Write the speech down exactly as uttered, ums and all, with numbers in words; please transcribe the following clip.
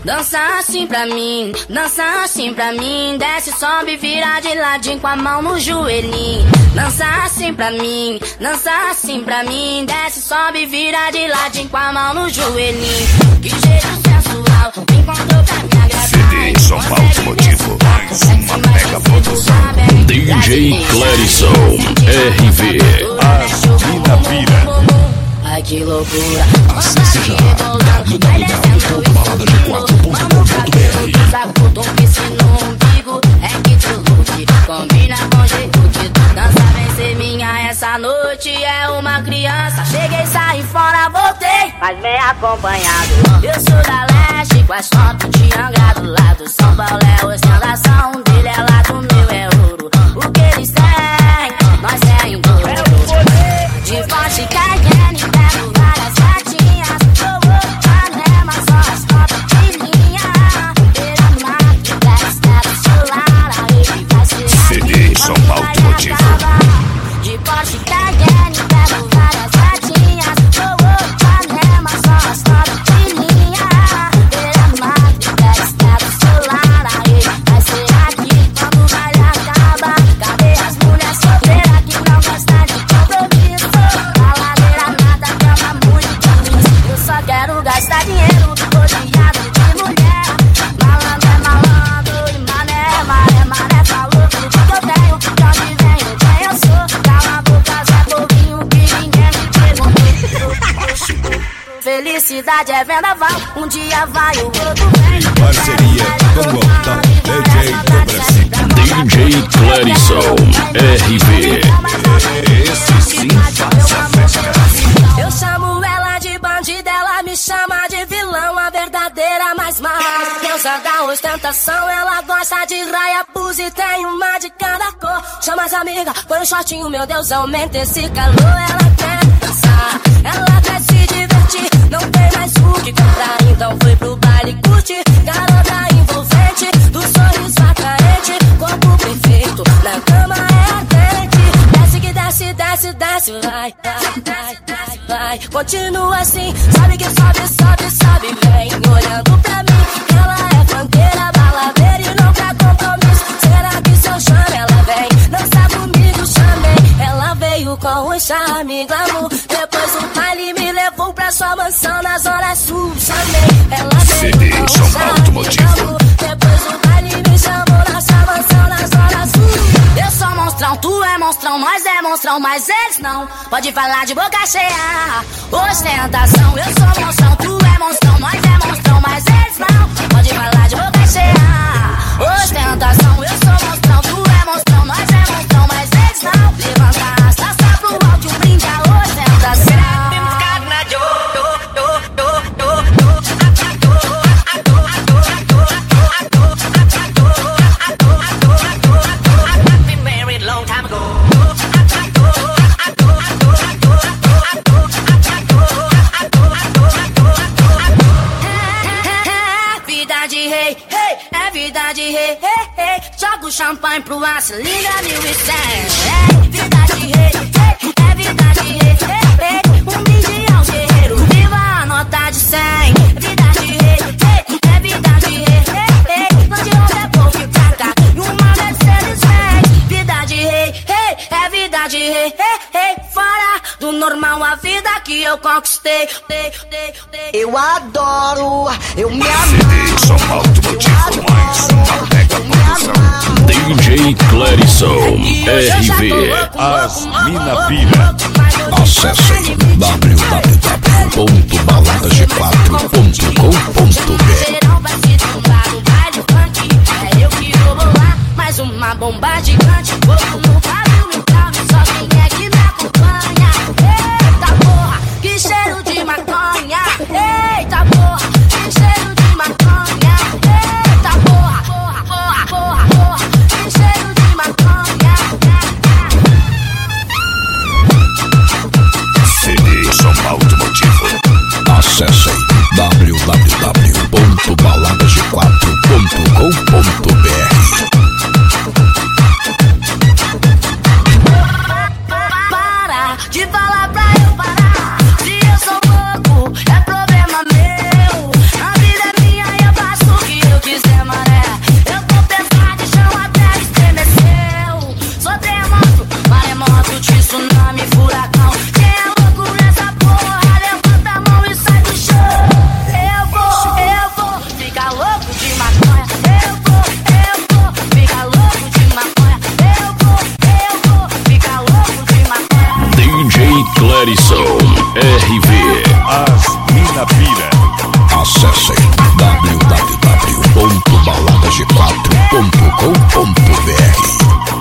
Dança assim pra mim, dança assim pra mim. Desce, sobe, vira de ladinho com a mão no joelhinho. Dança assim pra mim, dança assim pra mim. Desce, sobe, vira de ladinho com a mão no joelhinho. Que jeito sensual, encontrou pra me agradar. C D São Paulo Motivo, mais uma mega produção. D J Clarison, R V, a Mina Pira. Ai que loucura. Acesse já w w w ponto balada g quatro ponto com ponto b r. Saco tom que se no umbigo é que tu lute. Combina com jeito que tu dança. Vem ser minha essa noite, é uma criança. Cheguei, saí fora, voltei, mas bem acompanhado. Eu sou da leste, com as fotos de Angra do lado. São Paulo é ostentação, um dele é lado, o meu é ouro. O que eles têm, nós é em ouro. De forte Cayenne, pego várias gatinhas. Eu vou Panema, só as fotos de linha. Beira mar, dez metros solar, aí vai ser C D São Paulo Motivo. De forte Cayenne, pego várias gatinhas. Eu vou Panema, só as fotos de linha. Beira mar, dez metros solar, aí vai ser aqui quando o baile acaba. Cadê as mulheres solteiras que não gostam de compromisso? Quero gastar dinheiro rodeado de mulher. Malandro é malandro e mané é mané. Mané falou tudo que eu tenho, de onde venho, quem eu sou. Cala a boca, Zé Povinho, que ninguém me perguntou. Felicidade é vendaval, um dia vai, o outro vem. Parceria com o D J do Brasil, D J Clarison, R V. Esse sim faz a festa. Eu chamo ela de bandida, ela me chama de vilão, a verdadeira mais má. Deusa da ostentação, ela gosta de raia, pus e tem uma de cada cor. Chama as amigas, põe um shortinho, meu Deus, aumenta esse calor. Ela quer dançar, ela quer se divertir, não tem mais o que comprar, então foi pro baile curtir. Garota envolvente, do sorriso atraente, corpo perfeito, na cama é ardente. Desce que desce, desce, desce, vai, vai, vai, vai, vai. Continua assim, sabe que sobe, sobe, sobe, vem olhando pra mim. Ela é fanqueira, baladeira e não quer compromisso. Será que se eu chamo ela vem dançar comigo? Chamei, ela veio com um charme, glamour. Depois o baile me levou pra sua mansão na zona sul. Chamei, ela veio com um charme, glamour. Depois o baile me chamou na sua mansão na zona sul. Eu sou monstrão, tu é monstrão, nós é monstrão, mas eles não. Pode falar de boca cheia, ostentação. Eu sou monstrão, tu é monstrão, nós é monstrão, mas eles não. Pode falar de boca cheia, ostentação. Eu sou monstrão, tu é monstrão, nós é monstrão, mas eles não. Levanta as taças pro alto, brinca a ostentação. Vida de rei, rei, rei. Joga o champanhe pro ar, se liga mil e cem. É vida de rei, rei. É vida de rei, rei, rei. Um brinde ao guerreiro, viva a nota de cem. Vida de rei, rei. É vida de rei, rei, rei. Onde houver povo e prata, e uma Mercedes vem. Vida de rei, rei. É vida de rei, rei, rei. Fora do normal a vida que eu conquistei. Eu adoro, eu me amo. C D São Paulo Motivo, mais uma mega produção. D J Clarison, R V, as Mina Pira. Acesse w w w ponto balada g quatro ponto com ponto b r. Verão vai se trombar no baile funk. É eu que vou bolar mais uma bomba gigante. Fogo no cabelo, no caldo, só quem é que me acompanha. Eita porra, que cheiro de maconha. Eita porra, que cheiro de maconha. Eita porra, porra, porra, porra, porra, que cheiro de maconha. C D São Paulo Motivo. Acesse w w w ponto balada g quatro ponto com ponto b r. Para de falar pra eu parar. Se eu sou louco, é problema meu. A vida é minha e eu faço Clérison R V. As Mina Pira. Acessem w w w ponto balada g quatro ponto com ponto b r.